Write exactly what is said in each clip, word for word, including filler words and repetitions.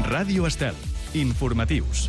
Ràdio Estel. Informatius.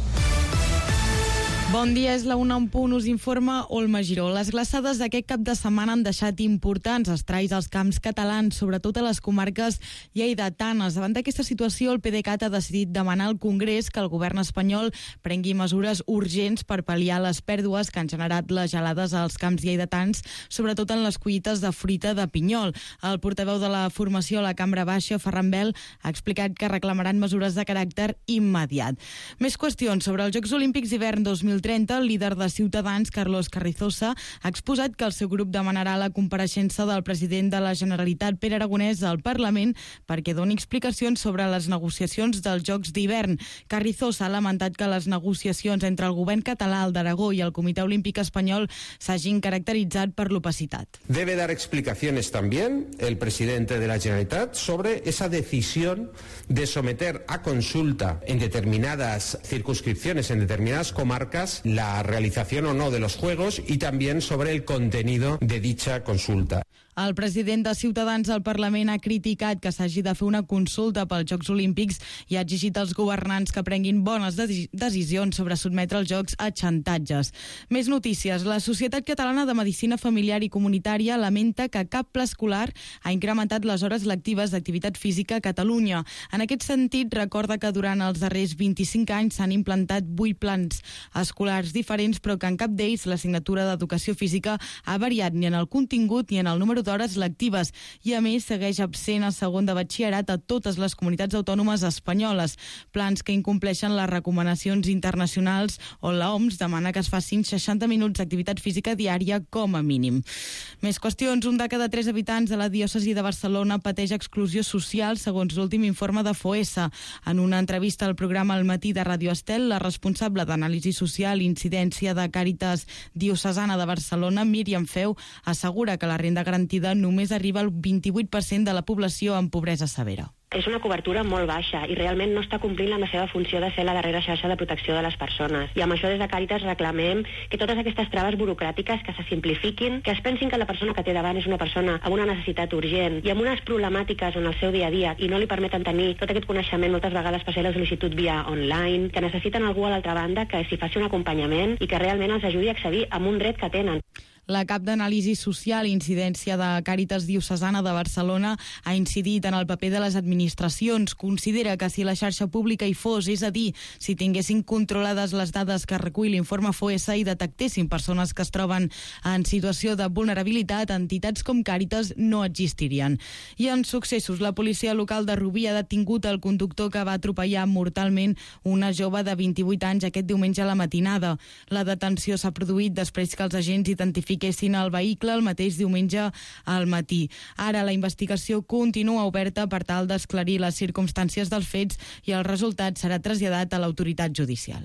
Bon dia, és la una en punt, us informa Olma Giró. Les glaçades d'aquest cap de setmana han deixat importants estralls als camps catalans, sobretot a les comarques lleidatanes. Davant d'aquesta situació, el PDeCAT ha decidit demanar al Congrés que el govern espanyol prengui mesures urgents per pal·liar les pèrdues que han generat les gelades als camps lleidatans, sobretot en les collites de fruita de pinyol. El portaveu de la formació a la Cambra Baixa, Ferran Bel, ha explicat que reclamaran mesures de caràcter immediat. Més qüestions sobre els Jocs Olímpics d'hivern dos mil trenta, el líder de Ciutadans, Carlos Carrizosa, ha exposat que el seu grup demanarà la compareixença del president de la Generalitat, Pere Aragonès, al Parlament perquè doni explicacions sobre les negociacions dels Jocs d'hivern. Carrizosa ha lamentat que les negociacions entre el govern català, el d'Aragó i el Comitè Olímpic Espanyol s'hagin caracteritzat per l'opacitat. Debe dar explicaciones también el presidente de la Generalitat sobre esa decisión de someter a consulta en determinadas circunscripciones, en determinadas comarcas, la realización o no de los Juegos y también sobre el contenido de dicha consulta. El president de Ciutadans al Parlament ha criticat que s'hagi de fer una consulta pels Jocs Olímpics i ha exigit als governants que prenguin bones de- decisions sobre sotmetre els Jocs a xantatges. Més notícies. La Societat Catalana de Medicina Familiar i Comunitària lamenta que cap pla escolar ha incrementat les hores lectives d'activitat física a Catalunya. En aquest sentit, recorda que durant els darrers vint-i-cinc anys s'han implantat vuit plans escolars diferents, però que en cap d'ells l'assignatura d'educació física ha variat ni en el contingut ni en el número d'hores lectives i, a més, segueix absent a segon de batxillerat a totes les comunitats autònomes espanyoles. Plans que incompleixen les recomanacions internacionals on l'O M S demana que es facin seixanta minuts d'activitat física diària com a mínim. Més qüestions. Un de cada tres habitants de la diòcesi de Barcelona pateix exclusió social, segons l'últim informe de Foessa. En una entrevista al programa Al matí de Ràdio Estel, la responsable d'anàlisi social i incidència de Càritas Diocesana de Barcelona, Míriam Feu, assegura que la renda garantida només arriba al vint-i-vuit per cent de la població en pobresa severa. És una cobertura molt baixa i realment no està complint la seva funció de ser la darrera xarxa de protecció de les persones. I amb això des de Càritas reclamem que totes aquestes traves burocràtiques que se simplifiquin, que es pensin que la persona que té davant és una persona amb una necessitat urgent i amb unes problemàtiques en el seu dia a dia i no li permeten tenir tot aquest coneixement moltes vegades per fer la sol·licitud via online, que necessiten algú a l'altra banda que s'hi faci un acompanyament i que realment els ajudi a accedir a un dret que tenen. La cap d'anàlisi social i incidència de Càritas Diocesana de Barcelona ha incidit en el paper de les administracions. Considera que si la xarxa pública hi fos, és a dir, si tinguessin controlades les dades que recull l'informe Foessa i detectessin persones que es troben en situació de vulnerabilitat, entitats com Càritas no existirien. I en successos, la policia local de Rubí ha detingut el conductor que va atropellar mortalment una jove de vint-i-vuit anys aquest diumenge a la matinada. La detenció s'ha produït després que els agents identifiquessin el vehicle el mateix diumenge al matí. Ara la investigació continua oberta per tal d'esclarir les circumstàncies dels fets i el resultat serà traslladat a l'autoritat judicial.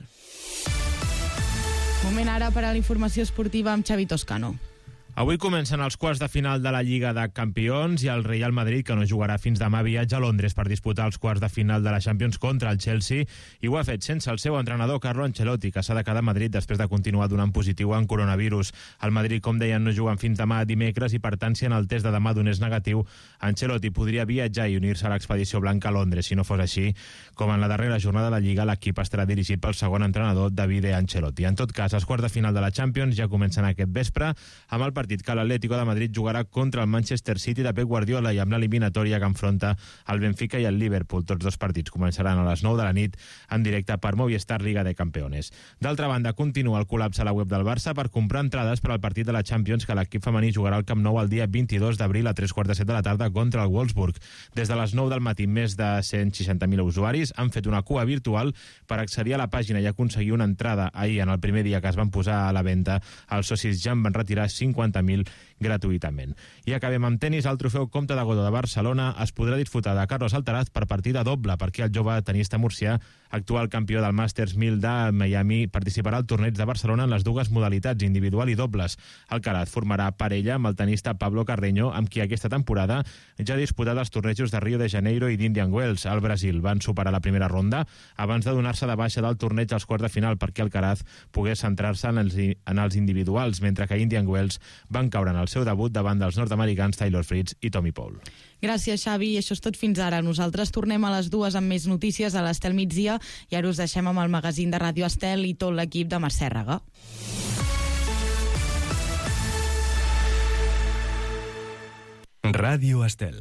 Moment ara per a la informació esportiva amb Xavi Toscano. Avui comencen els quarts de final de la Lliga de Campions i el Real Madrid, que no jugarà fins demà, viatja a Londres per disputar els quarts de final de la Champions contra el Chelsea, i ho ha fet sense el seu entrenador Carlo Ancelotti, que s'ha de quedar a Madrid després de continuar donant positiu en coronavirus. El Madrid, com deien, no juguen fins demà dimecres i, per tant, si en el test de demà donés negatiu, Ancelotti podria viatjar i unir-se a l'expedició blanca a Londres. Si no fos així, com en la darrera jornada de la Lliga, l'equip estarà dirigit pel segon entrenador, Davide Ancelotti. En tot cas, els quarts de final de la Champions ja comencen aquest vespre amb el partit que l'Atlético de Madrid jugarà contra el Manchester City de Pep Guardiola i amb l'eliminatòria que enfronta el Benfica i el Liverpool. Tots dos partits començaran a les nou de la nit en directe per Movistar Liga de Campeones. D'altra banda, continua el col·lapse a la web del Barça per comprar entrades per al partit de la Champions que l'equip femení jugarà al Camp Nou el dia vint-i-dos d'abril a tres quarts de set de la tarda contra el Wolfsburg. Des de les nou del matí, més de cent seixanta mil usuaris han fet una cua virtual per accedir a la pàgina i aconseguir una entrada. Ahir, en el primer dia que es van posar a la venda, els socis ja en van retirar cinquanta mil gratuïtament. I acabem amb tenis. El trofeu Comte de Godó de Barcelona es podrà disputar de Carlos Alcaraz per partida doble, perquè el jove tenista murcià, actual campió del Masters mil de Miami, participarà al torneig de Barcelona en les dues modalitats, individual i dobles. Alcaraz formarà parella amb el tenista Pablo Carreño, amb qui aquesta temporada ja ha disputat els tornejos de Rio de Janeiro i d'Indian Wells. Al Brasil van superar la primera ronda abans de donar-se de baixa del torneig als quarts de final perquè Alcaraz pogués centrar-se en els, en els individuals, mentre que Indian Wells van caure en el el seu debut davant dels nord-americans Taylor Fritz i Tommy Paul. Gràcies, Xavi. Això és tot fins ara. Nosaltres tornem a les dues amb més notícies a l'Estel migdia i ara us deixem amb el magazín de Ràdio Estel i tot l'equip de Mercè Raga. Ràdio Estel.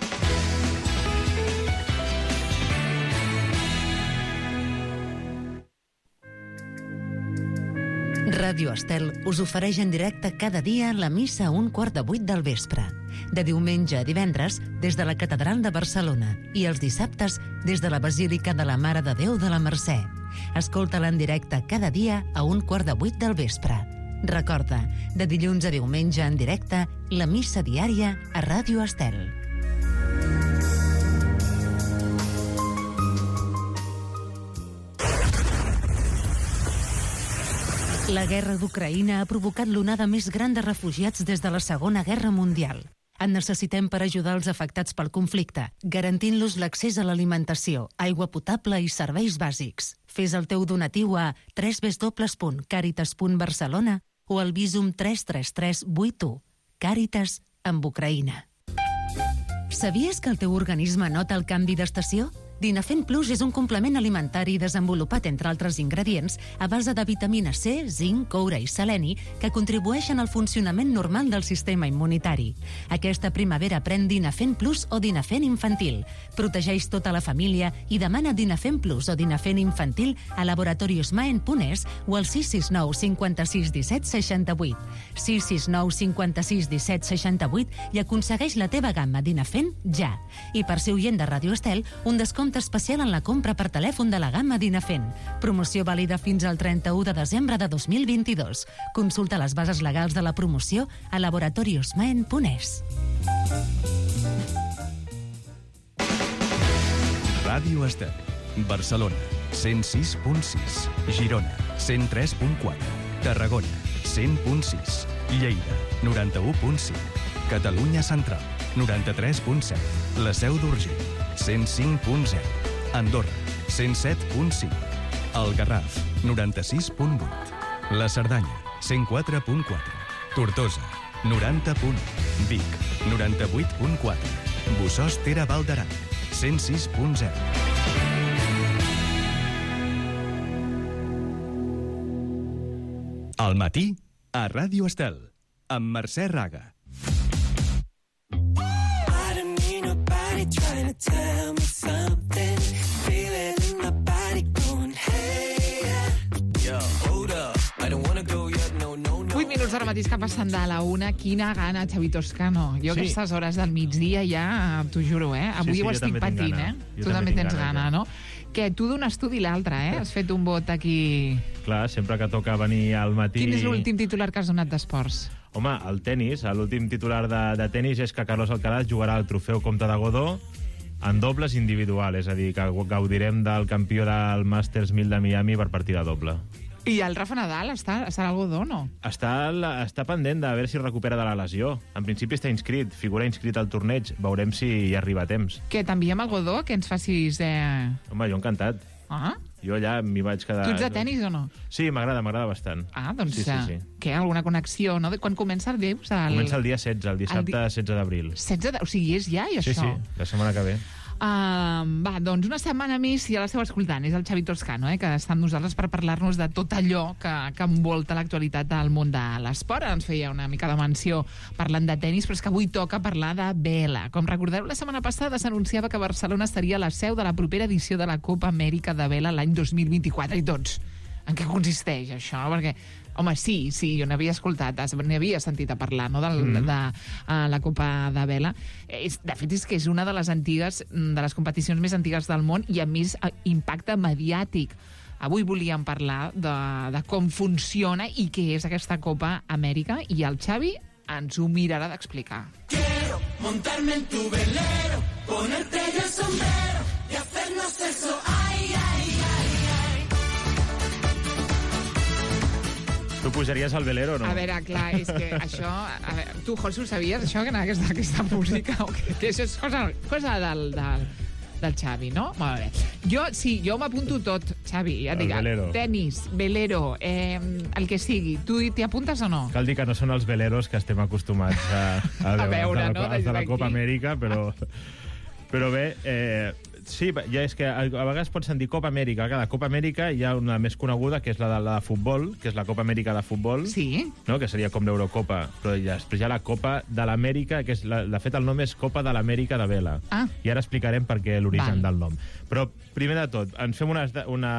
Ràdio Estel us ofereix en directe cada dia la missa a un quart de vuit del vespre. De diumenge a divendres, des de la Catedral de Barcelona i els dissabtes des de la Basílica de la Mare de Déu de la Mercè. Escolta-la en directe cada dia a un quart de vuit del vespre. Recorda, de dilluns a diumenge en directe, la missa diària a Ràdio Estel. La guerra d'Ucraïna ha provocat l'onada més gran de refugiats des de la Segona Guerra Mundial. En necessitem per ajudar els afectats pel conflicte, garantint-los l'accés a l'alimentació, aigua potable i serveis bàsics. Fes el teu donatiu a w w w punt caritas punt barcelona o al Visum tres tres tres vuit u. Càritas amb Ucraïna. Sabies que el teu organisme nota el canvi d'estació? Dinafen Plus és un complement alimentari desenvolupat, entre altres ingredients, a base de vitamina C, zinc, coure i seleni, que contribueixen al funcionament normal del sistema immunitari. Aquesta primavera pren Dinafen Plus o Dinafen Infantil. Protegeix tota la família i demana Dinafen Plus o Dinafen Infantil a laboratorios maen punt es o al sis sis nou cinquanta-sis disset seixanta-vuit. sis sis nou cinquanta-sis disset seixanta-vuit i aconsegueix la teva gamma Dinafen ja. I per ser oient de Ràdio Estel, un descompte especial en la compra per telèfon de la gamma Dinafen. Promoció vàlida fins al trenta-u de desembre de dos mil vint-i-dos. Consulta les bases legals de la promoció a laboratorios maen punt es. Ràdio Estel. Barcelona, cent sis punt sis. Girona, cent tres punt quatre. Tarragona, cent punt sis. Lleida, noranta-u punt cinc. Catalunya Central, noranta-tres punt set. La Seu d'Urgell, cent cinc punt zero. Andorra, cent set punt cinc. El Garraf, noranta-sis punt vuit. La Cerdanya, cent quatre punt quatre. Tortosa, noranta punt u. Vic, noranta-vuit punt quatre. Bossòst Tere Val d'Aran, cent sis punt zero. Al matí, a Ràdio Estel, amb Mercè Raga. Trying to tell me something, feel it in my body going, hey, yeah. Yo, hold up, I don't wanna go yet, no, no, no. vuit minuts ara mateix que passen de la una. Quina gana, Xavi Toscano. Jo sí. Aquestes hores del migdia ja, t'ho juro, eh? Avui sí, sí, ho estic patint, eh? Jo tu també tens gana, gana, ja. no? Que tu d'un estudi a l'altre, eh? Has fet un vot aquí... Clar, sempre que toca venir al matí... Quin és l'últim titular que has donat d'esports? Home, el tennis, l'últim titular de, de tennis és que Carlos Alcaraz jugarà el trofeu Comte de Godó en dobles individual, és a dir, que gaudirem del campió del Masters mil de Miami per partida doble. I el Rafa Nadal està, està al Godó, no? Està, està pendent de veure si recupera de la lesió. En principi està inscrit, figura inscrit al torneig. Veurem si hi arriba a temps. Que t'enviem al Godó, que ens facis... Eh... Home, jo encantat. Ah? Jo allà m'hi vaig quedar... Tu ets de tenis o no? Sí, m'agrada, m'agrada bastant. Ah, doncs sí, sí, sí. Què, alguna connexió, no? Quan comença el dius? El... Comença el dia setze, el dissabte el di... setze d'abril. setze de... O sigui, és ja, i sí, això? Sí, sí, la setmana que ve. Uh, va, doncs una setmana més, si ja l'esteu escoltant, és el Xavi Toscano, eh, que està amb nosaltres per parlar-nos de tot allò que, que envolta l'actualitat del món de l'esport. Ens feia una mica de menció parlant de tennis, però és que avui toca parlar de vela. Com recordeu, la setmana passada s'anunciava que Barcelona estaria la seu de la propera edició de la Copa Amèrica de Vela l'any dos mil vint-i-quatre, i tots, en què consisteix això? Perquè, home, sí, sí, jo n'havia escoltat, n'havia sentit a parlar, no?, del, mm. de uh, la Copa de Vela. És, de fet, és que és una de les antigues, de les competicions més antigues del món i amb més uh, impacte mediàtic. Avui volíem parlar de, de com funciona i què és aquesta Copa Amèrica, i el Xavi ens ho mirarà d'explicar. Quiero montarme en tu velero, ponerte yo el sombrero y hacernos eso, ay, ay, ay, ay. Tu pujaries al velero o no? A veure, clar, és que això... A veure, tu, José, ho sabies, això, que anava aquesta, aquesta música? O que, que això és cosa, cosa del, del, del Xavi, no? Molt bé. Jo, sí, jo m'apunto tot, Xavi, ja et dic. velero. Tenis, velero, eh, el que sigui. Tu t'hi apuntes o no? Cal dir que no són els veleros que estem acostumats a, a, A veure, els de la, no, els de la des Copa d'aquí. Amèrica, però, però bé, eh, sí, ja és que a, a vegades pots sentir Copa Amèrica. Cada Copa Amèrica hi ha una més coneguda, que és la de, la de futbol, que és la Copa Amèrica de futbol, Sí. no? Que seria com l'Eurocopa, però ja, després hi ha la Copa de l'Amèrica, que és la, de fet el nom és Copa de l'Amèrica de Vela. Ah. I ara explicarem per què l'origen Val. del nom. Però, primer de tot, ens fem una, una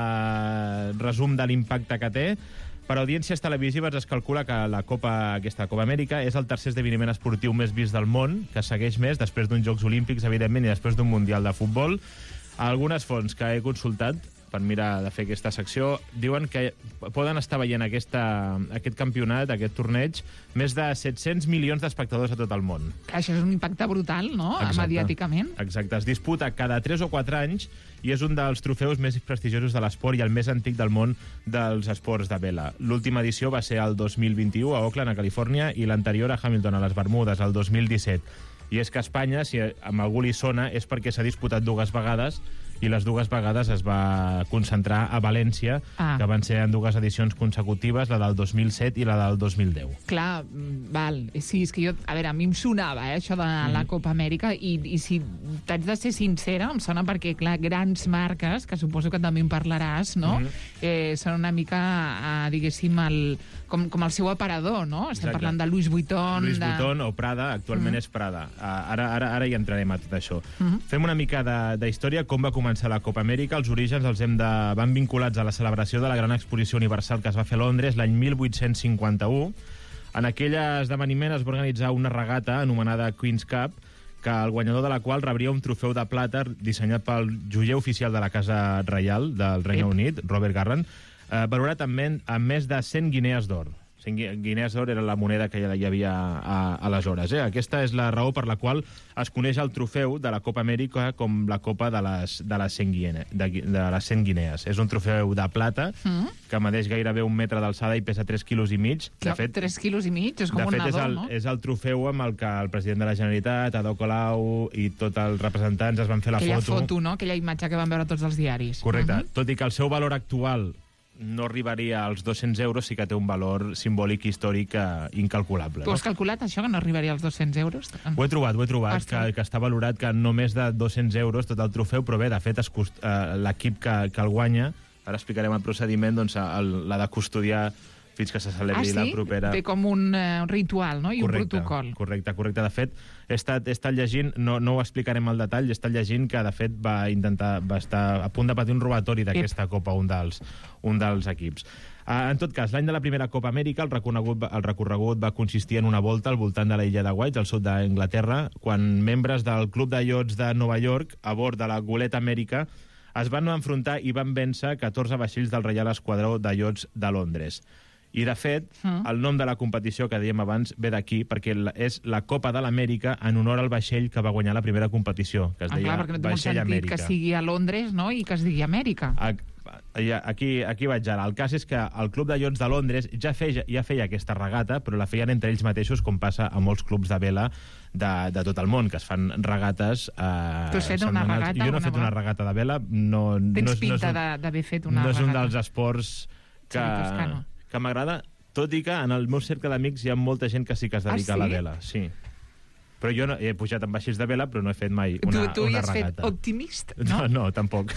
resum de l'impacte que té. Per audiències televisives es calcula que la Copa, aquesta Copa Amèrica és el tercer esdeveniment esportiu més vist del món, que segueix més després d'uns Jocs Olímpics, evidentment, i després d'un Mundial de Futbol. Algunes fonts que he consultat per mirar de fer aquesta secció diuen que poden estar veient aquesta, aquest campionat, aquest torneig, més de set-cents milions d'espectadors a tot el món. Això és un impacte brutal, no? Exacte. Mediàticament. Exacte. Es disputa cada tres o quatre anys i és un dels trofeus més prestigiosos de l'esport i el més antic del món dels esports de vela. L'última edició va ser el dos mil vint-i-u a Oakland, a Califòrnia, i l'anterior a Hamilton, a les Bermudes, el dos mil disset. I és que a Espanya, si amb algú li sona, és perquè s'ha disputat dues vegades i les dues vegades es va concentrar a València, Ah. que van ser en dues edicions consecutives, la del dos mil set i la del dos mil deu. Clar, mm, val. Sí, és que jo... A veure, a mi em sonava, eh, això de la Copa Amèrica, i, i si t'haig de ser sincera, em sona perquè, clar, grans marques, que suposo que també en parlaràs, no? eh, són una mica, eh, diguéssim, el, com, com el seu aparador, no? Estem Exacte. parlant de Louis Vuitton... Louis de... Vuitton o Prada, actualment és Prada. Uh, ara, ara, ara hi entrarem a tot això. Fem una mica de, de història, com va començar la Copa Amèrica. Els orígens els hem de, van vinculats a la celebració de la gran exposició universal que es va fer a Londres l'any mil vuit-cents cinquanta-u. En aquell esdeveniment es va organitzar una regata anomenada Queen's Cup, que el guanyador de la qual rebria un trofeu de plata dissenyat pel joier oficial de la Casa Reial del Regne Ep. Unit, Robert Garland, eh, valorat amb, amb més de cent guinees d'or. cent guinees d'or era la moneda que hi havia a, aleshores. Eh? Aquesta és la raó per la qual es coneix el trofeu de la Copa Amèrica com la Copa de les, de les, cent, guine, de, de les cent guinees. És un trofeu de plata Mm. que medeix gairebé un metre d'alçada i pesa tres quilos i mig. De Clar, fet, tres quilos i mig, és com de un fet, és nadó, el, no? és el trofeu amb el que el president de la Generalitat, Ada Colau i tots els representants es van fer la Aquella foto. foto, no? Aquella imatge que van veure tots els diaris. Correcte. Mhm. Tot i que el seu valor actual no arribaria als dos-cents euros, sí que té un valor simbòlic històric eh, incalculable. Tu has No? calculat això, que no arribaria als dos-cents euros? Ho he trobat, ho he trobat, Ostres. que, que està valorat que no més de dos-cents euros tot el trofeu, però bé, de fet, es cost- eh, l'equip que, que el guanya, ara explicarem el procediment, doncs el- l'ha de custodiar fins que se celebri Ah, sí? la propera... Té com un eh, ritual, no? I un protocol. Correcte, correcte. De fet, he estat, he estat llegint, no, no ho explicarem al detall, he estat llegint que, de fet, va intentar va estar a punt de patir un robatori d'aquesta Copa, un dels, un dels equips. Uh, en tot cas, l'any de la primera Copa Amèrica, el recorregut, el recorregut va consistir en una volta al voltant de l'illa de White, al sud d'Anglaterra, quan membres del Club de Iots de Nova York, a bord de la Goleta Amèrica, es van enfrontar i van vèncer catorze vaixells del Reial Esquadró de Iots de Londres. I, de fet, Mm. el nom de la competició que dèiem abans ve d'aquí, perquè la- és la Copa de l'Amèrica en honor al vaixell que va guanyar la primera competició, que es Ah, deia clar, perquè no té molt Vaixell sentit Amèrica. que sigui a Londres, no?, i que es digui Amèrica. A- ja, Aquí, aquí vaig ara. El cas és que el Club de Iots de Londres ja feia, ja feia aquesta regata, però la feien entre ells mateixos, com passa a molts clubs de vela de, de tot el món, que es fan regates... Eh, Tu has fet una setmanals. regata Jo no he alguna fet una vegada? regata de vela. No, Tens no és, pinta no és de- d'haver fet un, una No és un regata. dels esports que, Xavi Toscano. que m'agrada, tot i que en el meu cercle d'amics hi ha molta gent que sí que es Ah, dedica a la sí? vela. Sí. Però jo no, he pujat amb vaixells de vela, però no he fet mai Tu, una, tu hi una has regata. fet optimist, No, no? no, tampoc.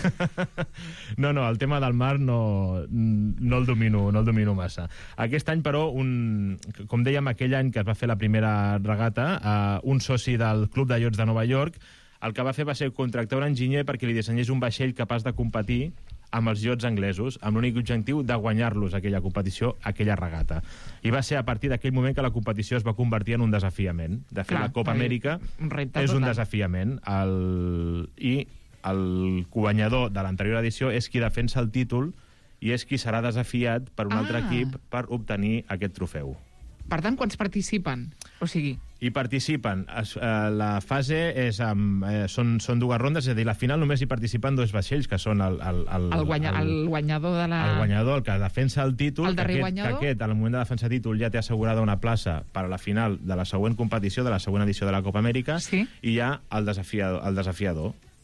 No, no, el tema del mar no, no, el domino, no el domino massa. Aquest any, però, un, com dèiem, aquell any que es va fer la primera regata, eh, un soci del Club de Iots de Nova York, el que va fer va ser contractar un enginyer perquè li dissenyés un vaixell capaç de competir amb els iots anglesos, amb l'únic objectiu de guanyar-los aquella competició, aquella regata. I va ser a partir d'aquell moment que la competició es va convertir en un desafiament. De fet, Clar, la Copa perquè Amèrica un repte és un total. desafiament. El... I el guanyador de l'anterior edició és qui defensa el títol i és qui serà desafiat per un Ah. altre equip per obtenir aquest trofeu. Per tant, quants participen? O sigui, Hi participen. Es, eh, la fase és amb, eh, són, són dues rondes, és a dir, la final només hi participen dos vaixells, que són el, el, el, el, guanya, el guanyador de la... el guanyador, el que defensa el títol, El que darrer aquest, guanyador? que aquest, al moment de defensar títol, ja té assegurada una plaça per a la final de la següent competició, de la següent edició de la Copa Amèrica, Sí. i hi ha el desafiador. El desafiador.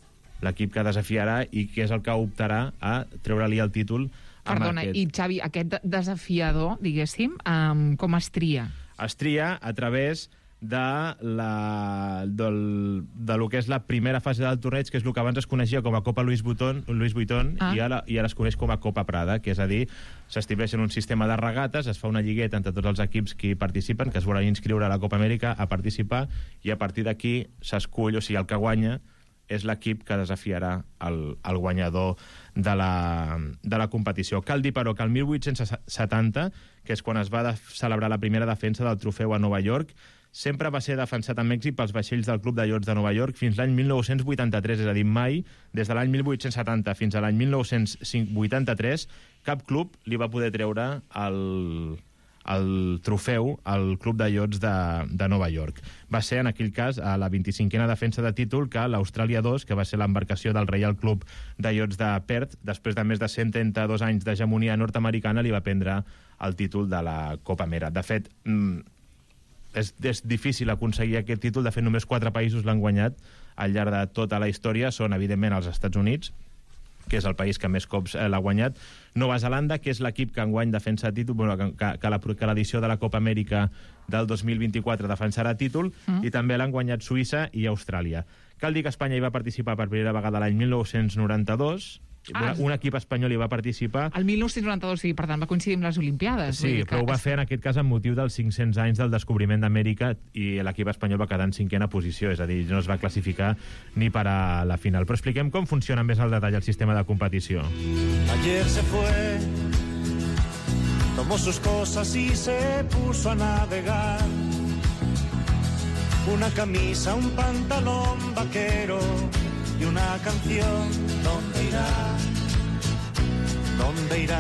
l'equip que desafiarà i que és el que optarà a treure-li el títol. Perdona, aquest... i Xavi, aquest desafiador, diguéssim, um, com es tria? Es tria a través de, la, del, de lo que és la primera fase del torneig, que és el que abans es coneixia com a Copa Louis Vuitton, Louis Vuitton ah. i, ara, i ara es coneix com a Copa Prada, que és a dir, s'estableixen un sistema de regates, es fa una lligueta entre tots els equips que hi participen, que es volen inscriure a la Copa Amèrica a participar, i a partir d'aquí s'escull, o sigui, el que guanya és l'equip que desafiarà el, el guanyador de la, de la competició. Cal dir, però, que el mil vuit-cents setanta, que és quan es va de celebrar la primera defensa del trofeu a Nova York, sempre va ser defensat amb èxit pels vaixells del Club de Iots de Nova York fins l'any mil nou-cents vuitanta-tres, és a dir, mai, des de l'any mil vuit-cents setanta fins a l'any mil nou-cents vuitanta-tres, cap club li va poder treure el, el trofeu al Club de Iots de, de Nova York. Va ser, en aquell cas, a la vint-i-cinquena defensa de títol que l'Austràlia dos, que va ser l'embarcació del Reial Club de Iots de Perth, després de més de cent trenta-dos anys d'hegemonia nord-americana, li va prendre el títol de la Copa Mera. De fet, És, és difícil aconseguir aquest títol. De fet, només quatre països l'han guanyat al llarg de tota la història. Són, evidentment, els Estats Units, que és el país que més cops eh, l'ha guanyat. Nova Zelanda, que és l'equip que enguany defensa títol, bueno, que, que l'edició de la Copa Amèrica del dos mil vint-i-quatre defensarà títol, mm. i també l'han guanyat Suïssa i Austràlia. Cal dir que Espanya hi va participar per primera vegada l'any mil nou-cents noranta-dos. Ah, un equip espanyol hi va participar. El mil nou-cents noranta-dos, sí, per tant, va coincidir amb les Olimpiades. Sí, però ho va fer en aquest cas amb motiu dels cinc-cents anys del descobriment d'Amèrica, i l'equip espanyol va quedar en cinquena posició, és a dir, no es va classificar ni per a la final. Però expliquem com funciona més al detall el sistema de competició. Ayer se fue, tomó sus cosas y se puso a navegar. Una camisa, un pantalón vaquero y una canción. ¿Dónde irá? ¿Dónde irá?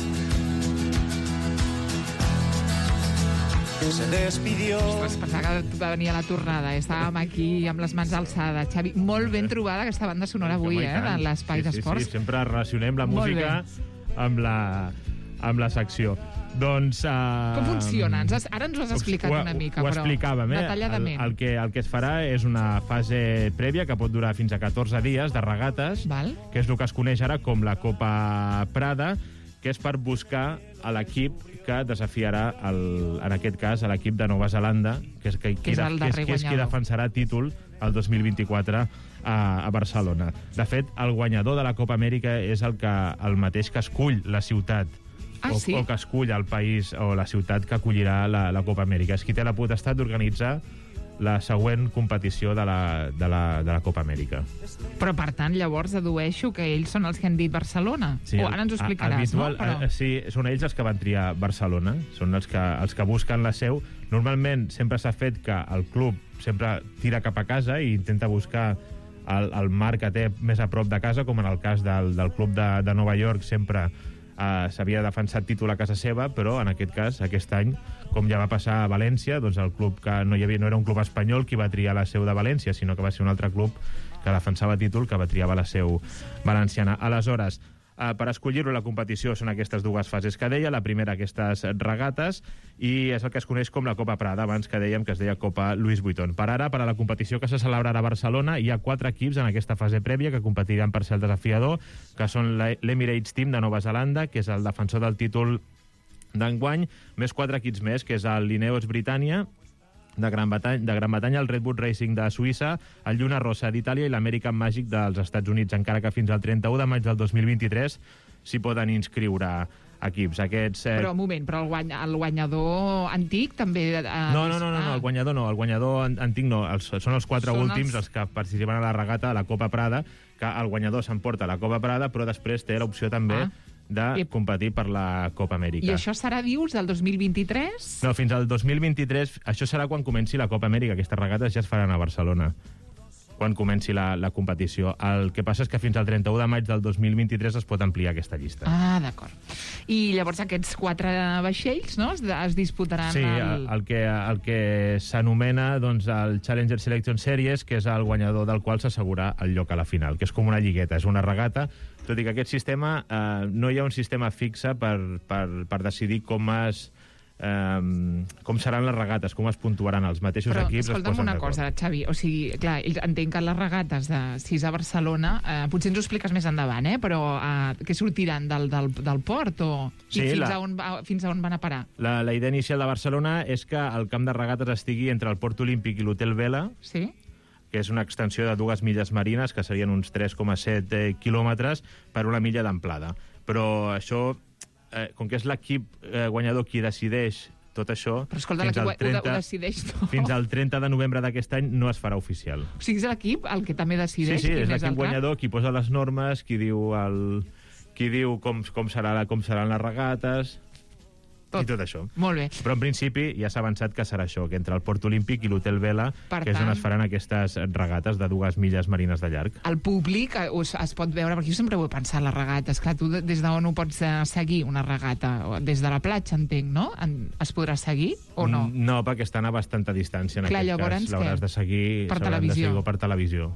Se despidió. Ostres, pensava que va venir a la tornada. Estàvem aquí amb les mans alçades. Xavi, molt ben trobada aquesta banda sonora avui, eh, en l'Espai sí, d'Esports. Sí, sí, sempre relacionem la música amb la, amb la secció. Doncs... Uh, Com funciona? Ens has, ara ens ho has explicat ho, una mica, ho però explicàvem, eh? detalladament. El, el, que, el que es farà és una fase prèvia que pot durar fins a catorze dies de regates, Val. que és el que es coneix ara com la Copa Prada, que és per buscar a l'equip que desafiarà, el, en aquest cas, a l'equip de Nova Zelanda, que és, que, que és el que és, que és qui defensarà títol el dos mil vint-i-quatre a, a Barcelona. De fet, el guanyador de la Copa Amèrica és el, que, el mateix que escull la ciutat Ah, o, sí? o que escull el país o la ciutat que acollirà la, la Copa Amèrica. És qui té la potestat d'organitzar la següent competició de la, de, la, de la Copa Amèrica. Però, per tant, llavors dedueixo que ells són els que han dit Barcelona. Sí, o ara ens ho explicaràs, habitual, no? Però... Eh, sí, són ells els que van triar Barcelona, són els que, els que busquen la seu. Normalment sempre s'ha fet que el club sempre tira cap a casa i intenta buscar el, el mar que té més a prop de casa, com en el cas del, del club de, de Nova York, sempre Uh, s'havia defensat títol a casa seva, però en aquest cas, aquest any, com ja va passar a València, doncs el club que no hi havia, no era un club espanyol qui va triar la seu de València, sinó que va ser un altre club que defensava títol que va triar la seu valenciana. Aleshores, uh, per escollir-ho la competició són aquestes dues fases que deia, la primera aquestes regates, i és el que es coneix com la Copa Prada, abans que dèiem que es deia Copa Louis Vuitton. Per ara, per a la competició que se celebrarà a Barcelona, hi ha quatre equips en aquesta fase prèvia que competiran per ser el desafiador, que són l'Emirates Team de Nova Zelanda, que és el defensor del títol d'enguany, més quatre equips més, que és el Ineos Britannia, de Gran Bretanya, de Gran Bretanya, el Red Bull Racing de Suïssa, el Lluna Rossa d'Itàlia i l'American Magic dels Estats Units, encara que fins al trenta-u de maig del dos mil vint-i-tres s'hi poden inscriure equips. Aquests, eh... Però, un moment, però el, guany, el guanyador antic també... Eh, no, no, no, no, no, el guanyador no, el guanyador antic no, els, són els quatre són últims, els... els que participen a la regata a la Copa Prada, que el guanyador s'emporta la Copa Prada, però després té l'opció també ah. de I... competir per la Copa Amèrica. I això serà, dius, del dos mil vint-i-tres? No, fins al dos mil vint-i-tres, això serà quan comenci la Copa Amèrica. Aquestes regates ja es faran a Barcelona, quan comenci la, la competició. El que passa és que fins al trenta-u de maig del dos mil vint-i-tres es pot ampliar aquesta llista. Ah, d'acord. I llavors aquests quatre vaixells, no?, es, es disputaran... Sí, el, el que, el que s'anomena doncs, el Challenger Selection Series, que és el guanyador del qual s'assegura el lloc a la final, que és com una lligueta, és una regata, tot i que aquest sistema, eh, no hi ha un sistema fixe per, per, per decidir com es Um, com seran les regates, com es puntuaran els mateixos Però, equips. Però, escolta'm una cosa, Xavi, o sigui, clar, entenc que les regates de sis a Barcelona, eh, potser ens ho expliques més endavant, eh, però eh, que sortiran del, del, del port o Sí, i fins, la- a on, va- fins a on van a parar? La, la idea inicial de Barcelona és que el camp de regates estigui entre el Port Olímpic i l'Hotel Vela, Sí? que és una extensió de dues milles marines, que serien uns tres coma set eh, quilòmetres per una milla d'amplada. Però això, eh, com que és l'equip eh, guanyador qui decideix tot això, Però escolta, fins l'equip al ho, trenta, ho decideix tot. fins al trenta de novembre d'aquest any no es farà oficial. O sigui, és l'equip el que també decideix Sí, sí, quin és és el l'equip tram? guanyador qui posa les normes, qui diu, el, qui diu com, com, serà la, com seran les regates Tot. i tot això. Molt bé. Però en principi ja s'ha avançat que serà això, que entre el Port Olímpic i l'Hotel Vela, Per que és on tant- es faran aquestes regates de dues milles marines de llarg. El públic eh, us, es pot veure, perquè jo sempre ho he pensat, les regates. Clar, tu de- des d'on ho pots eh, seguir, una regata? O Des de la platja, entenc, no? En, es podrà seguir o no? Mm, No, perquè estan a bastanta distància en Clar, aquest llavors cas. L'hauràs què? de seguir, Per s'hauran televisió. de seguir o per televisió.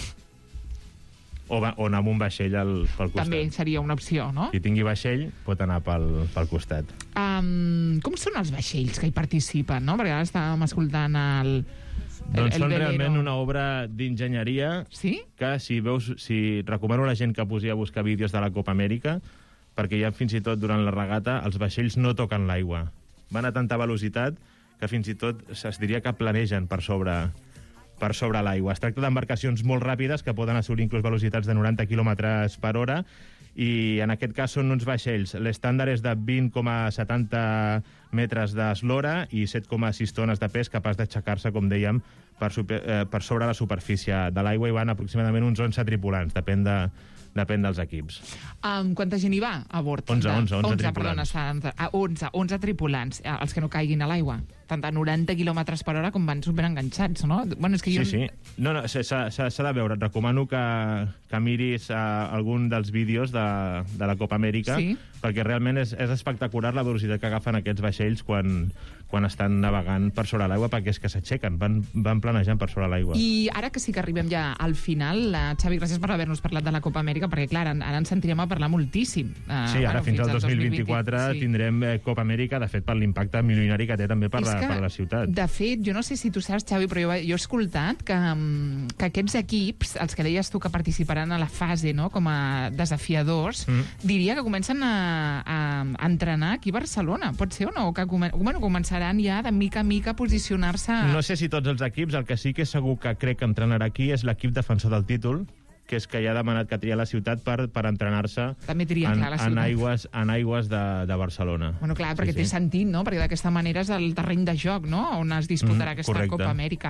O, va, o anar amb un vaixell al, pel costat. També seria una opció, no? Qui tingui vaixell pot anar pel, pel costat. Um, com són els vaixells que hi participen, no? Perquè ara estàvem escoltant el... el Doncs el són velero. realment una obra d'enginyeria Sí? que, si veus, si recomano a la gent que posi a buscar vídeos de la Copa Amèrica, perquè ja fins i tot durant la regata els vaixells no toquen l'aigua. Van a tanta velocitat que fins i tot es diria que planegen per sobre per sobre l'aigua. Es tracta d'embarcacions molt ràpides que poden assolir inclús velocitats de noranta quilòmetres per hora i en aquest cas són uns vaixells. L'estàndard és de vint coma setanta metres d'eslora i set coma sis tones de pes, capaç d'aixecar-se, com dèiem, per, super, eh, per sobre la superfície de l'aigua, i van aproximadament uns onze tripulants, depèn de, depèn dels equips. Um, quanta gent hi va a bord? onze, De- onze, onze onze, tripulants. Perdona, ah, onze, onze tripulants, eh, els que no caiguin a l'aigua. Tant de noranta quilòmetres per hora com van superenganxats, no? Bueno, és que jo... Sí, sí. No, no, s'ha s'ha- s'ha de veure. Et recomano que, que miris uh, algun dels vídeos de, de la Copa Amèrica, Sí. perquè realment és, és espectacular la velocitat que agafen aquests vaixells quan, quan estan navegant per sobre l'aigua, perquè és que s'aixequen, van, van planejant per sobre l'aigua. I ara que sí que arribem ja al final, uh, Xavi, gràcies per haver-nos parlat de la Copa Amèrica, perquè, clar, ara, ara ens sentirem a parlar moltíssim. Uh, Sí, ara bueno, fins al dos mil vint-i-quatre vint-i-quatre sí. tindrem eh, Copa Amèrica, de fet, per l'impacte milionari que té també per, És la, que, per la ciutat. De fet, jo no sé si tu saps, Xavi, però jo, jo he escoltat que, mm, que aquests equips, els que deies tu que participaran a la fase, no?, com a desafiadors, Mm. diria que comencen a, a, a entrenar aquí a Barcelona. Pot ser o no? Que comen bueno, començaran ja de mica en mica a posicionar-se... No sé si tots els equips, el que sí que és segur que crec que entrenarà aquí és l'equip defensor del títol, que és que ja ha demanat que tria la ciutat per, per entrenar-se També tria, en, clar, la en ciutat. aigües, en aigües de, de Barcelona. Bueno, clar, perquè Sí, té sí. sentit, no? Perquè d'aquesta manera és el terreny de joc, no?, on es disputarà Mm, aquesta correcte. Copa Amèrica.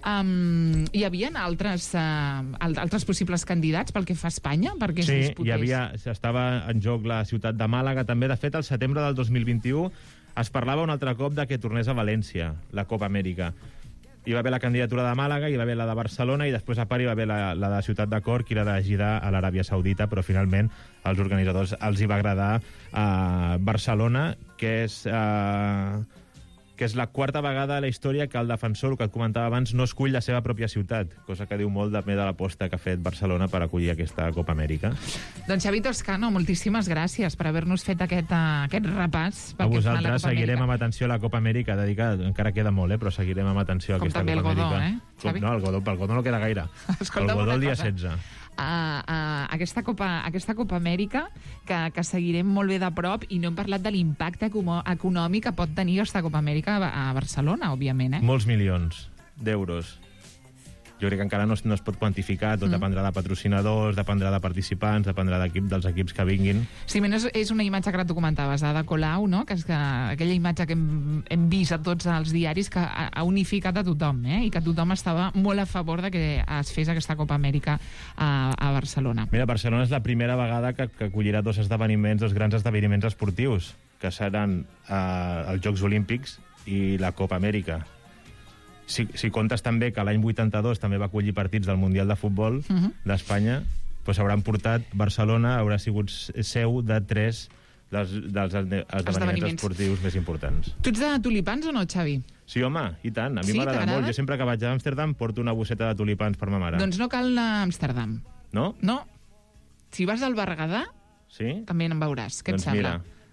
Um, hi havia altres, uh, altres possibles candidats pel que fa a Espanya? Perquè es Sí, disputés? hi havia, estava en joc la ciutat de Màlaga també. De fet, al setembre del dos mil vint-i-u es parlava un altre cop de que tornés a València, la Copa Amèrica. Hi va haver la candidatura de Màlaga, hi va haver la de Barcelona i després a part hi va haver la, la de Ciutat de Cork i la de Jeddah a l'Aràbia Saudita, però finalment als organitzadors els hi va agradar a Barcelona, que és... Eh, que és la quarta vegada a la història que el defensor, el que et comentava abans, no escull la seva pròpia ciutat, cosa que diu molt també de l'aposta que ha fet Barcelona per acollir aquesta Copa Amèrica. Doncs Xavi Toscano, moltíssimes gràcies per haver-nos fet aquest, uh, aquest repàs. A pel que fa la vosaltres Copa seguirem Amèrica. amb atenció a la Copa Amèrica, dedicat, encara queda molt, eh, però seguirem amb atenció a Com aquesta també el Copa Godó, Amèrica. eh, Xavi? Com, no, el Godó, pel Godó no queda gaire. Escolta'm el Godó una el dia cosa. setze. Uh, uh, aquesta, Copa, aquesta Copa Amèrica que, que seguirem molt bé de prop i no hem parlat de l'impacte ecomo- econòmic que pot tenir aquesta Copa Amèrica a, a Barcelona, òbviament, eh? Molts milions d'euros. Jo crec que encara no es, no es pot quantificar, tot Mm. dependrà de patrocinadors, dependrà de participants, dependrà d'equip, dels equips que vinguin. Sí, és, és una imatge que ara tu comentaves, eh, de Colau, no? Que és que aquella imatge que hem, hem vist a tots els diaris que ha, ha unificat a tothom, eh? I que tothom estava molt a favor de que es fes aquesta Copa Amèrica a, a Barcelona. Mira, Barcelona és la primera vegada que, que acollirà dos esdeveniments, dos grans esdeveniments esportius, que seran eh, els Jocs Olímpics i la Copa Amèrica. Si, si comptes també que l'any vuitanta-dos també va acollir partits del Mundial de Futbol Uh -huh. d'Espanya, doncs hauran portat Barcelona, haurà sigut seu de tres dels, dels esdeveniments, Esdeveniments. esportius més importants. Tu ets de tulipans o no, Xavi? Sí, home, i tant. A mi Sí, m'agrada t'agrada? molt. Jo sempre que vaig a Amsterdam porto una bosseta de tulipans per ma mare. Doncs no cal anar a Amsterdam. No? No. Si vas al Berguedà, Sí? també en veuràs. Què Doncs et sembla? mira,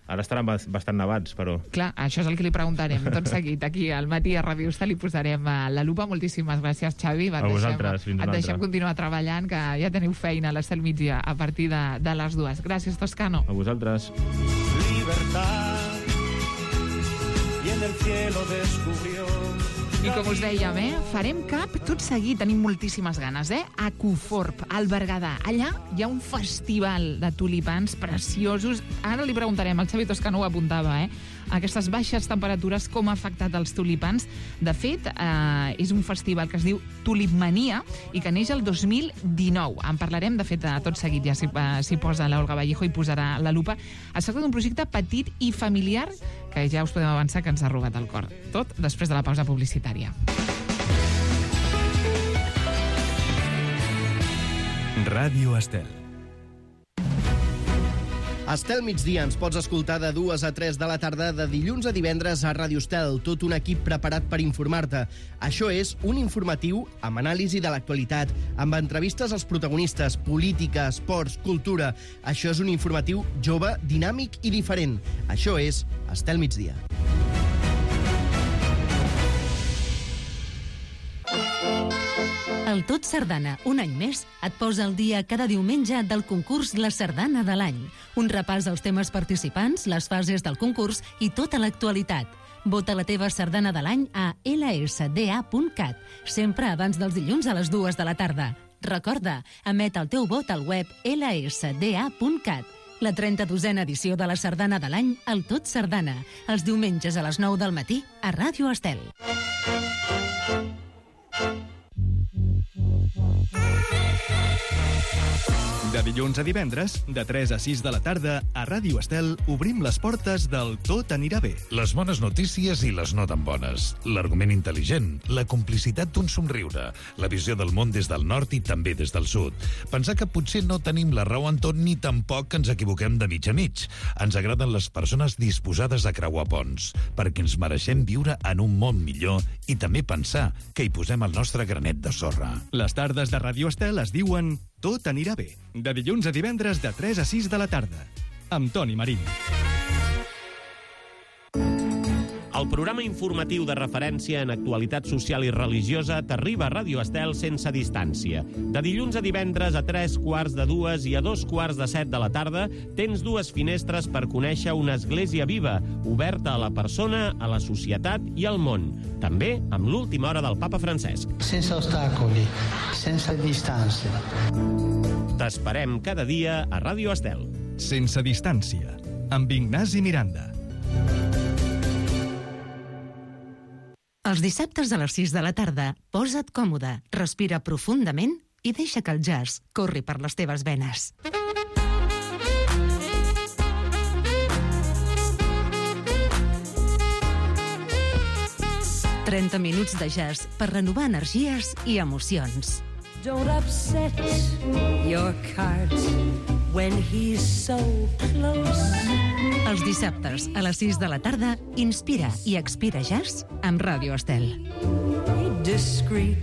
Ara estaran bastant nevats, però... Clar, això és el que li preguntarem. Tot seguit, aquí al matí a Ràdio Estel li posarem la lupa. Moltíssimes gràcies, Xavi. Et a vosaltres, fins una altra. Et deixem continuar treballant, que ja teniu feina a l'Estel Migdia a partir de, de les dues. Gràcies, Toscano. A vosaltres. Libertad, y en el cielo descubrió... I com us dèiem, eh, farem cap tot seguit, tenim moltíssimes ganes, eh? A Cuforp, al Berguedà. Allà hi ha un festival de tulipans preciosos. Ara li preguntarem, el Xavi Toscano ho apuntava, eh? Aquestes baixes temperatures, com ha afectat els tulipans. De fet, eh, és un festival que es diu Tulipmania i que neix el dos mil dinou. En parlarem, de fet, de tot seguit, ja s'hi eh, posa l'Olga Vallejo i posarà la lupa. Es tracta d'un projecte petit i familiar que ja us podem avançar que ens ha robat el cor. Tot després de la pausa publicitària. Ràdio Estel. Estel Migdia ens pots escoltar de dues a tres de la tarda de dilluns a divendres a Ràdio Estel, tot un equip preparat per informar-te. Això és un informatiu amb anàlisi de l'actualitat, amb entrevistes als protagonistes, política, esports, cultura. Això és un informatiu jove, dinàmic i diferent. Això és Estel Migdia. El Tot Sardana, un any més, et posa al dia cada diumenge del concurs La Sardana de l'any. Un repàs als temes participants, les fases del concurs i tota l'actualitat. Vota la teva sardana de l'any a ela esse de a punt cat, sempre abans dels dilluns a les dues de la tarda. Recorda, emet el teu vot al web ela esse de a punt cat. La trenta-dosena edició de la Sardana de l'any, el Tot Sardana, els diumenges a les nou del matí a Ràdio Estel. De dilluns a divendres, de tres a sis de la tarda, a Ràdio Estel obrim les portes del Tot anirà bé. Les bones notícies i les no tan bones. L'argument intel·ligent, la complicitat d'un somriure, la visió del món des del nord i també des del sud. Pensar que potser no tenim la raó en tot ni tampoc que ens equivoquem de mig a mig. Ens agraden les persones disposades a creuar ponts, perquè ens mereixem viure en un món millor i també pensar que hi posem el nostre granet de sorra. Les tardes de Ràdio Estel es diuen Tot anirà bé. De dilluns a divendres de tres a sis de la tarda. Amb Toni Marín. El programa informatiu de referència en actualitat social i religiosa t'arriba a Ràdio Estel sense distància. De dilluns a divendres a tres quarts de dues i a dos quarts de set de la tarda tens dues finestres per conèixer una església viva, oberta a la persona, a la societat i al món. També amb l'última hora del papa Francesc. Sense ostacoli, sense distància. T'esperem cada dia a Ràdio Estel. Sense distància, amb Ignasi Miranda. Els dissabtes a les sis de la tarda, posa't còmode, respira profundament i deixa que el jazz corri per les teves venes. trenta minuts de jazz per renovar energies i emocions. Don't upset your cards when he's so close. Els dissabtes a les sis de la tarda, inspira i expira jazz amb Ràdio Estel. Discreet.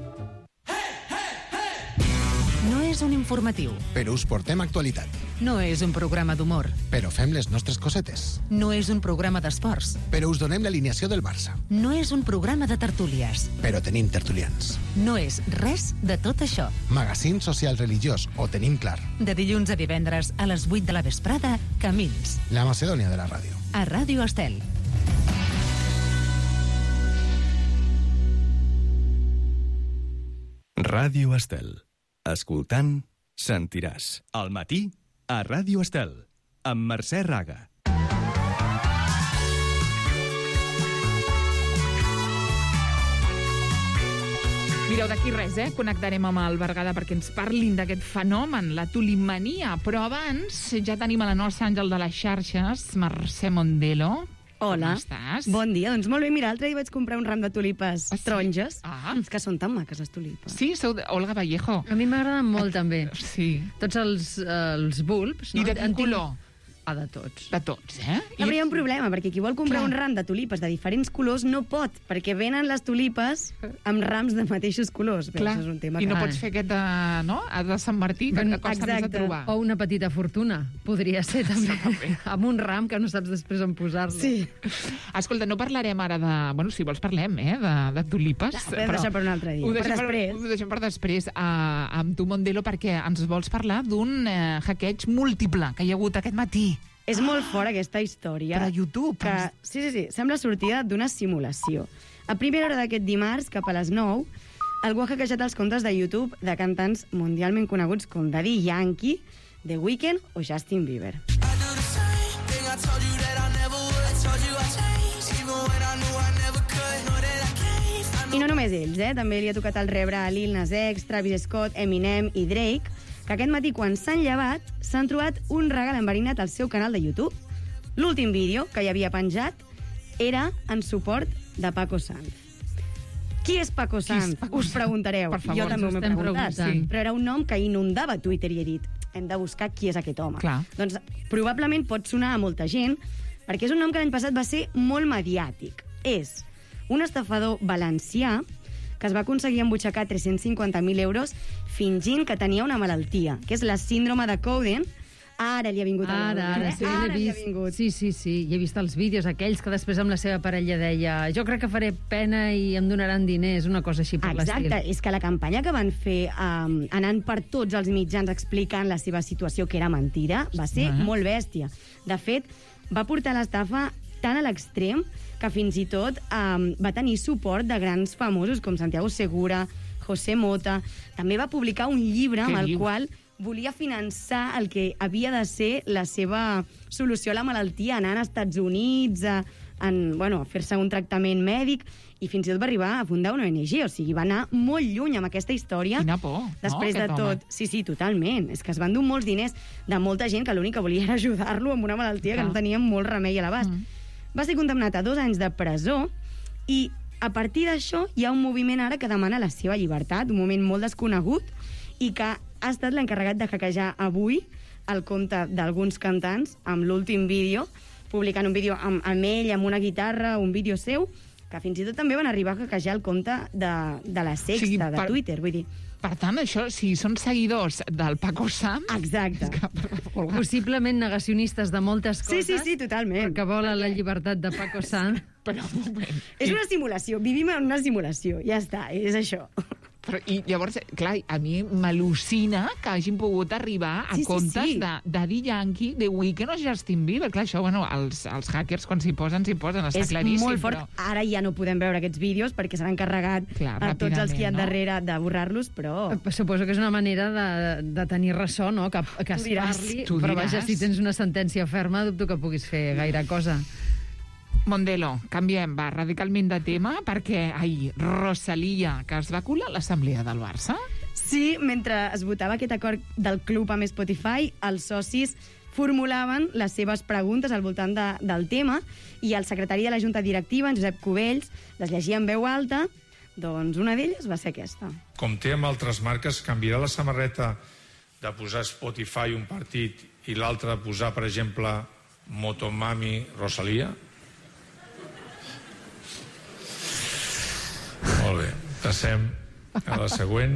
No és un informatiu. Però us portem actualitat. No és un programa d'humor. Però fem les nostres cosetes. No és un programa d'esports. Però us donem l'alineació del Barça. No és un programa de tertúlies. Però tenim tertulians. No és res de tot això. Magazín social religiós, ho tenim clar. De dilluns a divendres a les vuit de la vesprada, Camins. La Macedònia de la ràdio. A Ràdio Estel. Ràdio Estel. Escoltant, sentiràs. Al matí, a Ràdio Estel, amb Mercè Raga. Mireu, d'aquí res, eh? Connectarem amb el Berguedà perquè ens parlin d'aquest fenomen, la tulipmania. Però abans ja tenim a la nostra àngel de les xarxes, Mercè Mondelo. Hola. Com estàs? Bon dia. Doncs molt bé, mira, l'altre dia vaig comprar un ram de tulipes Ah, sí? taronges. Ah. Que són tan maques, les tulipes. Sí, sou de... Olga Vallejo. A mi m'agraden molt, també. Sí. Tots els, eh, els bulbs. I no? de quin En tinc- color? a de tots. De tots, eh? I... Però hi ha un problema, perquè qui vol comprar Clar. un ram de tulipes de diferents colors no pot, perquè venen les tulipes amb rams de mateixos colors. Bé, Clar. això és un tema I no que... pots fer aquest de, no? de Sant Martí, que, que costa més de trobar. O una petita fortuna, podria ser també, amb un ram que no saps després on posar-lo. Sí. Escolta, no parlarem ara de... Bueno, si vols parlem, eh, de, de tulipes. No, podem deixar per un altre dia, Ho per deixem després. Ho deixem per després, uh, amb tu, Mondelo, perquè ens vols parlar d'un uh, hackeig múltiple que hi ha hagut aquest matí. És molt fort aquesta història. Per a YouTube. Que, sí, sí, sí. Sembla sortida d'una simulació. A primera hora d'aquest dimarts, cap a les nou, algú ha hackejat els comptes de YouTube de cantants mundialment coneguts com Daddy Yankee, The Weeknd o Justin Bieber. I no només ells, eh? També li ha tocat el rebre a Lil Nas X, Travis Scott, Eminem i Drake, que aquest matí, quan s'han llevat, s'han trobat un regal enverinat al seu canal de YouTube. L'últim vídeo que hi havia penjat era en suport de Paco Sanz. Qui és Paco Sanz? Us preguntareu. Per favor, jo també m'ho he estem preguntat. preguntant. Sí. Però era un nom que inundava Twitter i he dit, hem de buscar qui és aquest home. Clar. Doncs probablement pot sonar a molta gent, perquè és un nom que l'any passat va ser molt mediàtic. És un estafador valencià que es va aconseguir embutxacar tres-cents cinquanta mil euros fingint que tenia una malaltia, que és la síndrome de Cowden. Ara li ha vingut al Ara, ara, sí, Ara l'he li ha vist. vingut. Sí, sí, sí, i he vist els vídeos aquells que després amb la seva parella deia jo crec que faré pena i em donaran diners, una cosa així per l'estil. Exacte, és que la campanya que van fer um, anant per tots els mitjans explicant la seva situació, que era mentida, va ser Ah. molt bèstia. De fet, va portar l'estafa tan a l'extrem que fins i tot um, va tenir suport de grans famosos com Santiago Segura, José Mota. També va publicar un llibre amb Què el dius? qual volia finançar el que havia de ser la seva solució a la malaltia, anant als Estats Units, a, en, bueno, a fer-se un tractament mèdic, i fins i tot va arribar a fundar una O N G, o sigui, va anar molt lluny amb aquesta història. Quina por, Després no, de aquest tot, home? sí, sí, totalment. És que es van dur molts diners de molta gent que l'únic que volia era ajudar-lo amb una malaltia Clar. que no tenia molt remei a l'abast. Mm. Va ser condemnat a dos anys de presó i a partir d'això hi ha un moviment ara que demana la seva llibertat, un moment molt desconegut i que ha estat l'encarregat de hackejar avui el compte d'alguns cantants amb l'últim vídeo, publicant un vídeo amb, amb ell, amb una guitarra, un vídeo seu, que fins i tot també van arribar a hackejar el compte de, de la Sexta, O sigui, de per- Twitter, vull dir. Per tant, això, si són seguidors del Paco Sanz... Exacte. Possiblement negacionistes de moltes Sí, coses. sí, sí, totalment. Que volen la llibertat de Paco Sanz. Però un moment. És una simulació, vivim en una simulació, ja està, és això. Però, I llavors, clar, a mi m'al·lucina que hagin pogut arribar a Sí, sí, comptes sí. de Daddy Yankee, The Weeknd o Justin Bieber. Clar, això, bueno, els, els hackers quan s'hi posen, s'hi posen, està És claríssim. molt fort. Però... Ara ja no podem veure aquests vídeos perquè s'han encarregat Clar, a tots els que hi ha ràpidament, no? darrere de borrar-los, però... Suposo que és una manera de, de tenir ressò, no? Que, que es Tu diràs. parli, Tu però diràs. vaja, si tens una sentència ferma, dubto que puguis fer gaire cosa. Mondelo, canviem, va, radicalment de tema, perquè, ai, Rosalia, que es va colar a l'assemblea del Barça? Sí, mentre es votava aquest acord del club amb Spotify, els socis formulaven les seves preguntes al voltant de, del tema i el secretari de la Junta Directiva, en Josep Cubells, les llegia en veu alta. Doncs una d'elles va ser aquesta. Com té amb altres marques, canviarà la samarreta de posar Spotify un partit i l'altre posar, per exemple, Motomami Rosalia? Molt bé, passem a la següent.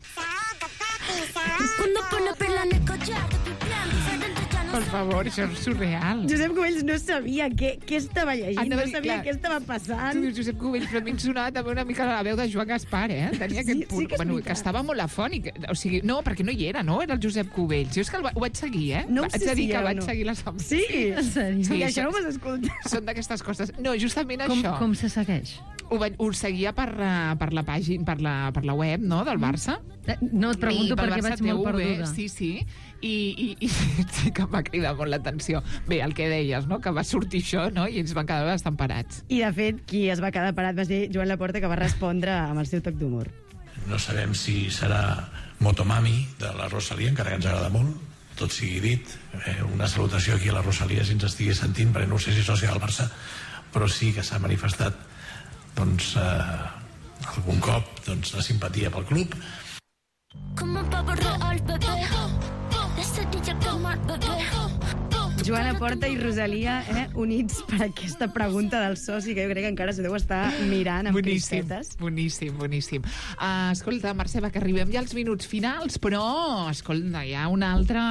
Per favor, això és surreal. Josep Cubells no sabia què, què estava llegint, Han de no venir, sabia clar. què estava passant. Tu dius Josep Cubells, però a mi em sonava també una mica la veu de Joan Gaspar, eh? Tenia aquest Sí, punt, sí que és bueno, veritat. que estava molt afònic. O sigui, no, perquè no hi era, no? Era el Josep Cubells. Jo és que el, va- ho vaig seguir, eh? No ho vaig sé a dir si que era o vaig no. seguir l'assemblea. Sí? En sèrio? Sí, això no això- ho vas escoltar. Són d'aquestes coses. No, justament Com, això. com se segueix? Ho, vaig, ho seguia per, eh, per la pàgina, per la, per la web, no?, del Barça. Eh, No et pregunto I pel perquè Barça vaig molt T V, perduda. Sí, sí. I, i, i sí que em va cridar molt l'atenció. Bé, el que deies, no?, que va sortir això, no?, i ens van quedar bastant parats. I, de fet, qui es va quedar parat va ser Joan Laporta, que va respondre amb el seu toc d'humor. No sabem si serà Motomami de la Rosalia, encara que ens agrada molt, tot sigui dit. Eh, una salutació aquí a la Rosalia si ens estigui sentint, perquè no sé si és sòcia del Barça, però sí que s'ha manifestat doncs, eh, algun cop doncs, la simpatia pel club. Como un pavo real, bebé. Ese D J quema, bebé. Joana Porta i Rosalia, eh, units per aquesta pregunta del soci, que jo crec que encara s'ho deu estar mirant amb Boníssim, crispetes. boníssim, boníssim. Uh, escolta, Mercè, va, que arribem ja als minuts finals, però, escolta, hi ha un altre,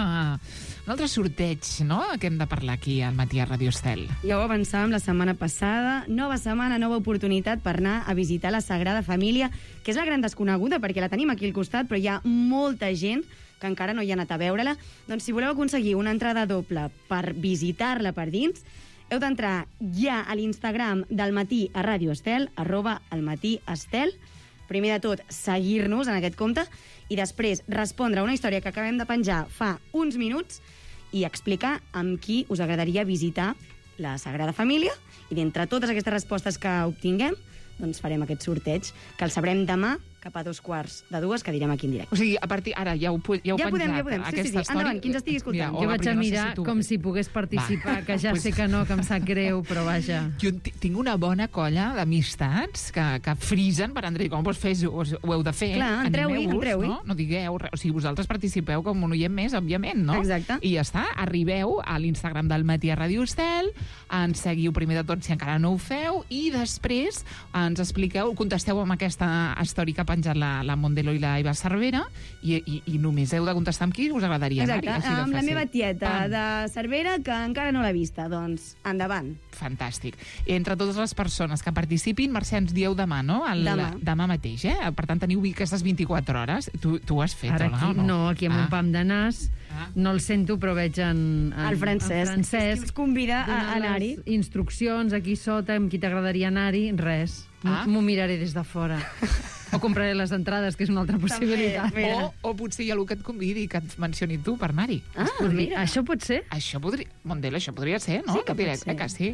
un altre sorteig, no?, que hem de parlar aquí al matí a Radio Estel. Ja ho avançàvem la setmana passada. Nova setmana, nova oportunitat per anar a visitar la Sagrada Família, que és la gran desconeguda, perquè la tenim aquí al costat, però hi ha molta gent que encara no hi ha anat a veure-la. Doncs si voleu aconseguir una entrada doble per visitar-la per dins, heu d'entrar ja a l'Instagram del Matí a Radio Estel, arroba el Matí Estel. Primer de tot, seguir-nos en aquest compte i després respondre a una història que acabem de penjar fa uns minuts i explicar amb qui us agradaria visitar la Sagrada Família. I d'entre totes aquestes respostes que obtinguem, doncs farem aquest sorteig, que el sabrem demà cap a dos quarts de dues, que direm aquí en directe. O sigui, a partir... Ara ja ho, ja ho Ja penjat, podem, ja podem. Sí, sí, sí. Endavant, qui ens estigui escoltant. Jo vaig a mirar com si pogués participar, que ja sé que no, que em sap greu, però vaja. Jo tinc una bona colla d'amistats que, que frisen per Andrei, com vos fes, ho heu de fer. Clar, entreu-hi, Animeu-vos, entreu-hi. No? No digueu res. O sigui, vosaltres participeu com un oient més, òbviament, no? Exacte. I ja està, arribeu a l'Instagram del Matí a Radio Estel, ens seguiu primer de tot si encara no ho feu, i després ens expliqueu, contesteu amb aquesta història que ha penjat la, la Mondelo i la Eva Cervera, i, i, i només heu de contestar amb qui us agradaria Exacte, anar-hi. Així de amb la fàcil. meva tieta Pam. de Cervera, que encara no l'ha vista. Doncs, endavant. Fantàstic. Entre totes les persones que participin, Mercè, ens dieu demà, no? El, Demà. demà mateix, eh? Per tant, teniu aquestes vint-i-quatre hores. Tu, tu ho has fet, Ara Olga, aquí, o no? no, aquí amb Ah. un pam de nas, no el sento, però veig en, en El Francesc. en Francesc. Qui us convida a donant anar-hi. les instruccions aquí sota, amb qui t'agradaria anar-hi, res. M'ho Ah. m'ho miraré des de fora. O compraré les entrades, que és una altra possibilitat. O, o potser hi ha algú que et convidi, que et mencioni tu per anar-hi. Ah, Podria- mira. Això pot ser? Això podria... Mondelo, això podria ser, no? Sí que pot Directe, ser. que sí.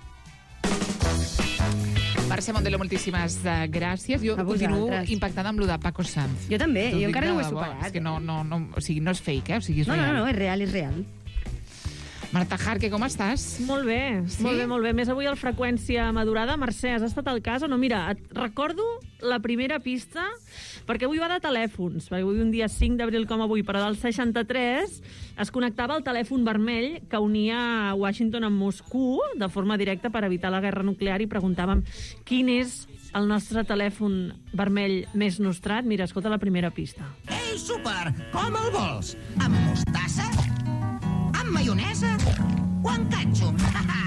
Mercè Mondelo, moltíssimes uh, gràcies. Jo A continuo vosaltres. impactada amb lo de Paco Sanz. Jo també, T'ho jo dic encara no ho he de debò. superat. És que no, no, no, o sigui, no és fake, eh? O sigui, és No, no, real. no, és real, és real. Marta Jarque, com estàs? Molt bé, Sí? molt bé, molt bé. Més avui al Freqüència Madurada. Mercè, has estat al cas o no? Mira, et recordo la primera pista, perquè avui va de telèfons, perquè avui un dia cinc d'abril com avui, però del seixanta-tres es connectava el telèfon vermell que unia Washington amb Moscou de forma directa per evitar la guerra nuclear i preguntàvem quin és el nostre telèfon vermell més nostrat. Mira, escolta la primera pista. Ei, súper, com el vols? Amb mostassa? Amb maionesa? O amb ketchup?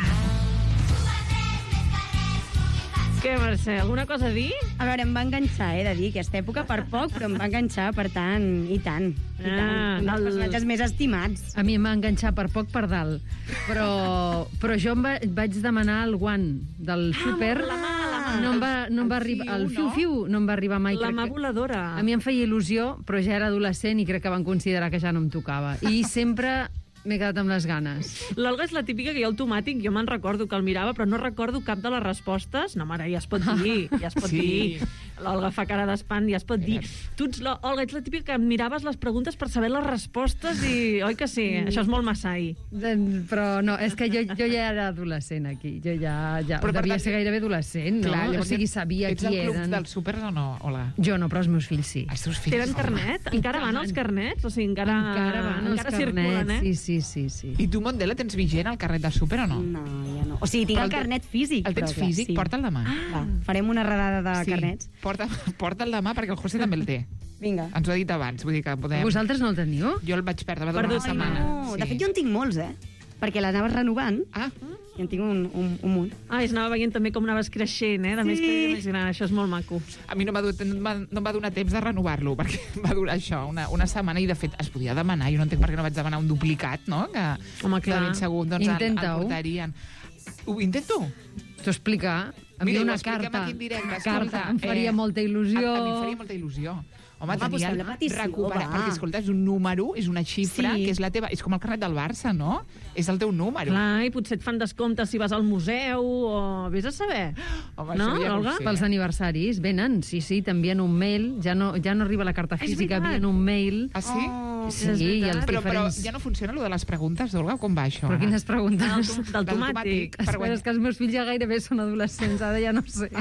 Què, Mercè, alguna cosa a dir? A veure, em va enganxar, he de dir, aquesta època per poc, però em va enganxar, per tant, i tant. I tant. Ah, Un dels el- personatges més estimats. A mi em va enganxar per poc per dalt. Però, però jo em va, vaig demanar el guant del súper. la mà, la mà. No em va, no em va El arribar, fiu, el no? fiu-fiu no em va arribar mai. La crec mà que- voladora. A mi em feia il·lusió, però ja era adolescent i crec que van considerar que ja no em tocava. I sempre m'he quedat amb les ganes. L'Olga és la típica que jo automàtic, jo me'n recordo que el mirava, però no recordo cap de les respostes. No, mare, ja es pot dir, ja es pot Sí. dir. L'Olga fa cara d'espant, ja es pot dir. Tu ets, la, Olga, ets la típica que miraves les preguntes per saber les respostes i... Oi que sí? Mm. Això és molt Masai. Però no, és que jo, jo ja era adolescent aquí. Jo ja, ja Però, per devia tant, ser gairebé adolescent, no? Clar, o llavors sigui, sabia ets qui al club eren. dels súpers o no, Olga? Jo no, però els meus fills sí. Els teus fills? Tenen home. carnet? Encara van els carnets? O sigui, encara, Encara van els encara carnets, circulen, eh? sí, sí, sí, sí. I tu, Mondela, tens vigent el carnet de súper o no? No, ja no. O sigui, tinc Però el el te- carnet físic. El tens però, clar, físic? sí. Porta'l demà. Va, farem una redada de Sí, carnets. porta, porta'l demà perquè el José també el té. Vinga. Ens ho ha dit abans, vull dir que podem... Vosaltres no el teniu? Jo el vaig perdre, va durar una Ai, setmana. no. De fet, jo en tinc molts, eh? Perquè l'anaves renovant. Ah. I en tinc un, un, un munt. Ah, es anava veient també com anaves creixent, eh? De més Sí. que imaginar, això és molt maco. A mi no m'ha du- no em va, no em va donar temps de renovar-lo, perquè va durar això, una, una setmana, i de fet es podia demanar, jo no entenc per què no vaig demanar un duplicat, no? Que Home, clar. de ben segur doncs, el, el Intenta-ho. portarien. Ho intento? T'ho explica? Mira, Envia ho una expliquem carta. aquí en directe, Una escolta, carta, em faria eh, molta il·lusió. A, a mi em faria molta il·lusió. Home, Home, doncs tenien fem la petició, recuperar, va. perquè, escolta, és un número, és una xifra, Sí. que és la teva... És com el carnet del Barça, no? És el teu número. Clar, i potser et fan descompte si vas al museu o... Vés a saber. Home, No, això ja no ho Olga? sé. Pels aniversaris venen, sí, sí, t'envien un mail, ja no, ja no arriba la carta És física, veritat. envien un mail. Ah, sí? Oh, Sí, és i veritat. els Però, però diferents... ja no funciona lo de les preguntes, Olga? Com va això? Però ara? quines preguntes? Del, del tomàtic. Per Espera, guanyar. és que els meus fills ja gairebé són adolescents, ara ja no sé.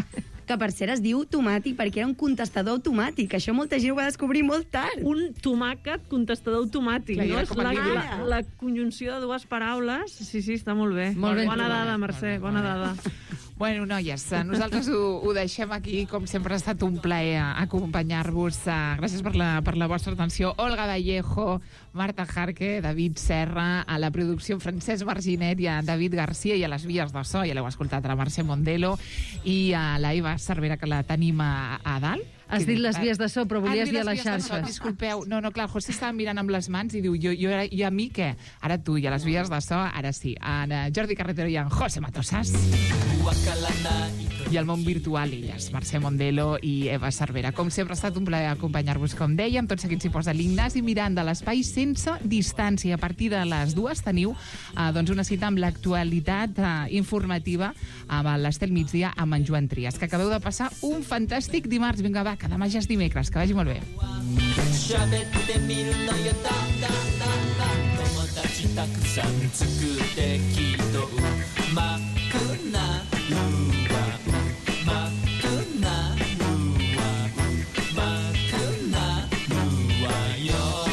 que per cert es diu automàtic perquè era un contestador automàtic. Això molta gent ho va descobrir molt tard. Un tomàquet contestador automàtic, Clar, no? era És com la, el llibre. la, la conjunció de dues paraules. Sí, sí, està molt bé. Molt ben bona trobat. dada, Mercè, bona dada. Bueno, noies, nosaltres ho, ho deixem aquí. Com sempre ha estat un plaer acompanyar-vos. Gràcies per la, per la vostra atenció. Olga Vallejo, Marta Jarque, David Serra, a la producció Francesc Marginet i a David Garcia, i a les vies de so, ja l'heu escoltat, a la Mercè Mondelo i a la Eva Cervera, que la tenim a, a dalt. Has dit les vies de so, però volies Ah, dir a les les vies de so, xarxes. disculpeu. No, no, clar, el José estava mirant amb les mans i diu, jo, jo, i a mi què? Ara tu, i a les vies de so, ara sí. En eh, Jordi Carretero i en José Matosas. I al món virtual, elles, Mercè Mondelo i Eva Cervera. Com sempre, ha estat un plaer acompanyar-vos, com dèiem. Tot seguit s'hi posa l'Ignasi Miranda, l'espai sense distància. A partir de les dues teniu eh, doncs una cita amb l'actualitat eh, informativa amb l'Estel Migdia amb en Joan Trias, que acabeu de passar un fantàstic dimarts. Vinga, va, que demà ja és dimecres. Que vagi molt bé. 喋ってみるのよだんだんだんだん友達たくさん作ってきっとうまくなるわうまくなるわうまくなるわよ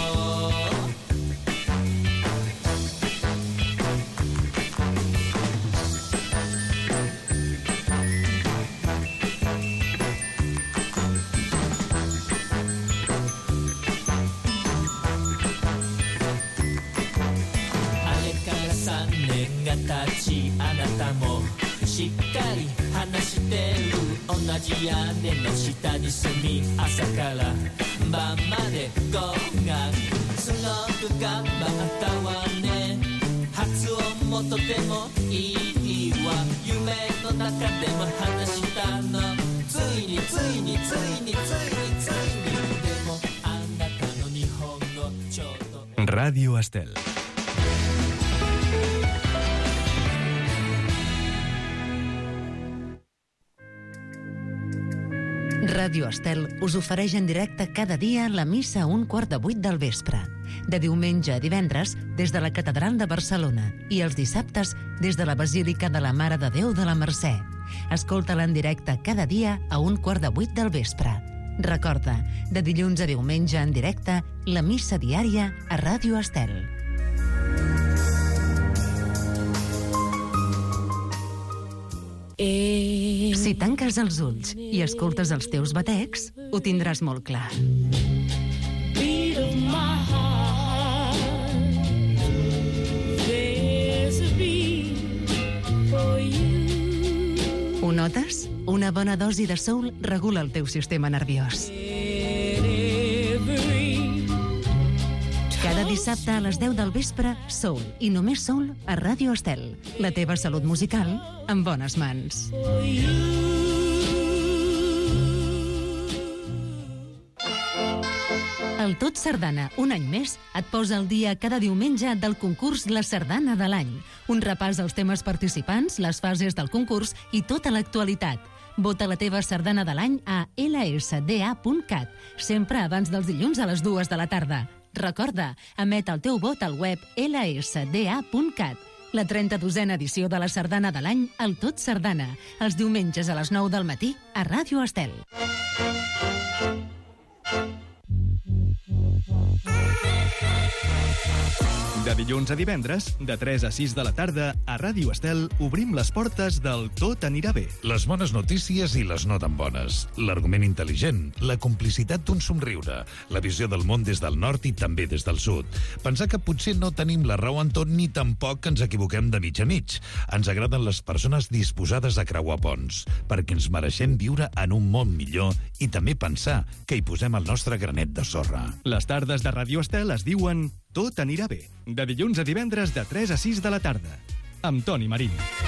立ちあなたもしっかり話してる同じ屋根の下に住み朝から晩まで合格すごく頑張ったわね発音もとてもいいわ夢の中でも話したのついについについについについにでもあなたの日本語ちょっと Ràdio Estel. Ràdio Estel us ofereix en directe cada dia la missa a un quart de vuit del vespre. De diumenge a divendres, des de la Catedral de Barcelona, i els dissabtes, des de la Basílica de la Mare de Déu de la Mercè. Escolta-la en directe cada dia a un quart de vuit del vespre. Recorda, de dilluns a diumenge en directe, la missa diària a Ràdio Estel. Si tanques els ulls i escoltes els teus batecs, ho tindràs molt clar. Beat of my heart, there's a beat for you. Ho notes? Una bona dosi de soul regula el teu sistema nerviós. Cada dissabte a les deu del vespre, soul, i només soul, a Ràdio Estel. La teva salut musical en bones mans. El Tot Sardana, un any més, et posa al dia cada diumenge del concurs La Sardana de l'any. Un repàs als temes participants, les fases del concurs i tota l'actualitat. Vota la teva sardana de l'any a l s d a punt cat, sempre abans dels dilluns a les dues de la tarda. Recorda, emet el teu vot al web l s d a punt cat. La trenta-dosena edició de la sardana de l'any, el Tot Sardana, els diumenges a les nou del matí a Ràdio Estel. De dilluns a divendres, de tres a sis de la tarda, a Ràdio Estel obrim les portes del Tot anirà bé. Les bones notícies i les no tan bones. L'argument intel·ligent, la complicitat d'un somriure, la visió del món des del nord i també des del sud. Pensar que potser no tenim la raó en tot ni tampoc ens equivoquem de mig a mig. Ens agraden les persones disposades a creuar ponts, perquè ens mereixem viure en un món millor i també pensar que hi posem el nostre granet de sorra. Les tardes de Ràdio Estel es diuen Tot anirà bé. De dilluns a divendres de tres a sis de la tarda. Amb Toni Marín.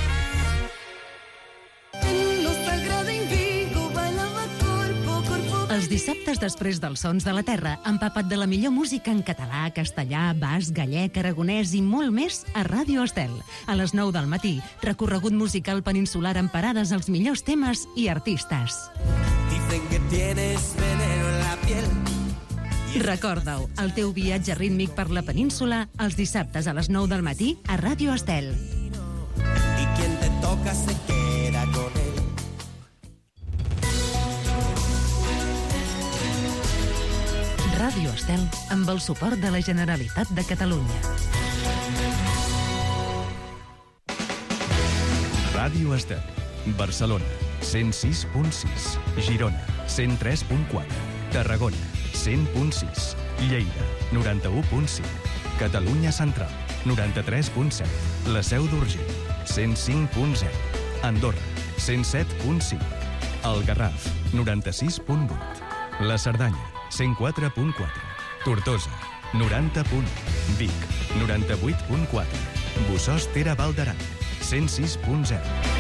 Els dissabtes després dels Sons de la Terra, empapa't de la millor música en català, castellà, basc, gallec, aragonès i molt més a Ràdio Estel. A les nou del matí, recorregut musical peninsular amb parades als millors temes i artistes. Dicen que tienes veneno en la piel. Recorda-ho, el teu viatge rítmic per la península els dissabtes a les nou del matí a Ràdio Estel. Y quien te toca se queda con él. Ràdio Estel, amb el suport de la Generalitat de Catalunya. Ràdio Estel, Barcelona, cent sis punt sis, Girona, cent tres punt quatre, Tarragona, cent punt sis, Lleida, noranta-u punt cinc, Catalunya Central, noranta-tres punt set, La Seu d'Urgell, cent cinc punt zero, Andorra, cent set punt cinc, El Garraf, noranta-sis punt vuit, La Cerdanya, cent quatre punt quatre, Tortosa, noranta punt u, Vic, noranta-vuit punt quatre, Bossòst Tere Val d'Aran, cent sis punt zero.